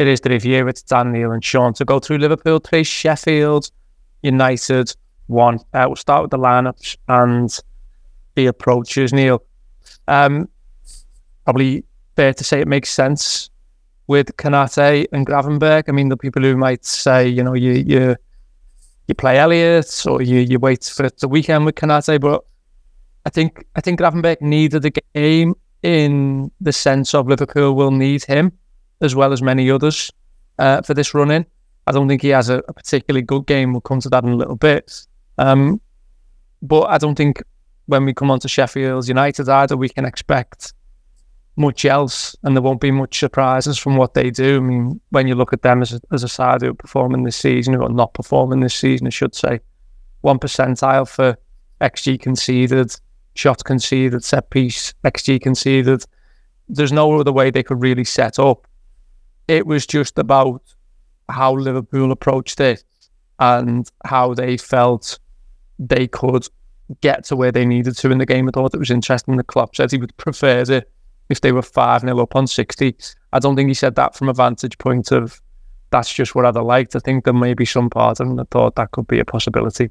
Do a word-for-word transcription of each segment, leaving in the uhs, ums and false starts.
it is the review. It's Dan, Neil and Sean to go through Liverpool three, Sheffield United one. Uh, we'll start with the lineups and the approaches, Neil. Um, probably fair to say it makes sense with Konate and Gravenberch. I mean, the people who might say, you know, you you you play Elliott or you you wait for the weekend with Konate, but I think I think Gravenberch needed the game in the sense of Liverpool will need him as well as many others uh, for this run-in. I don't think he has a, a particularly good game. We'll come to that in a little bit. Um, but I don't think when we come on to Sheffield United either, we can expect much else, and there won't be much surprises from what they do. I mean, when you look at them as a, as a side who are performing this season, or not performing this season, I should say, one percentile for X G conceded, shots conceded, set piece, X G conceded. There's no other way they could really set up. It was just about how Liverpool approached it and how they felt they could get to where they needed to in the game. I thought it was interesting that Klopp said he would prefer it if they were five nil up on sixty. I don't think he said that from a vantage point of that's just what I'd have liked. I think there may be some part of him that thought that could be a possibility.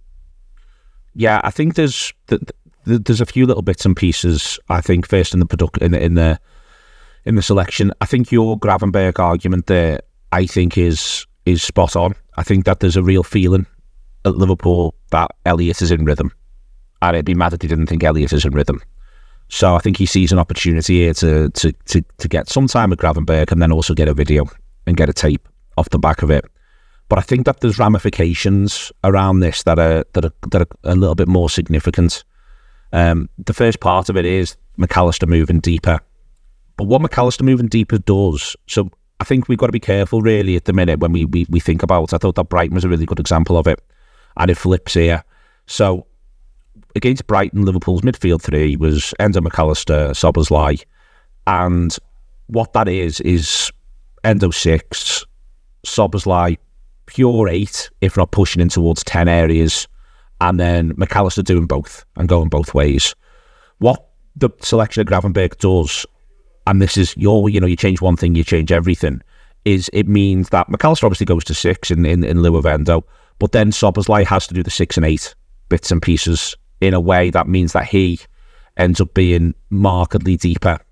Yeah, I think there's there's a few little bits and pieces. I think first in the product in the in the in the selection, I think your Gravenberch argument there, I think is is spot on. I think that there's a real feeling at Liverpool that Elliott is in rhythm, and I'd be mad if he didn't think Elliott is in rhythm. So I think he sees an opportunity here to to to, to get some time with Gravenberch and then also get a video and get a tape off the back of it. But I think that there's ramifications around this that are that are that are a little bit more significant. Um, the first part of it is McAllister moving deeper. But what McAllister moving deeper does, so I think we've got to be careful really at the minute when we, we, we think about it. I thought that Brighton was a really good example of it. And it flips here. So against Brighton, Liverpool's midfield three was Endo, McAllister, Szoboszlai. And what that is, is Endo six, Szoboszlai pure eight, if not pushing in towards ten areas. And then McAllister doing both and going both ways. What the selection of Gravenberch does, and this is your, you know, you change one thing, you change everything, is it means that McAllister obviously goes to six in, in, in lieu of Endo, but then Szoboszlai has to do the six and eight bits and pieces in a way that means that he ends up being markedly deeper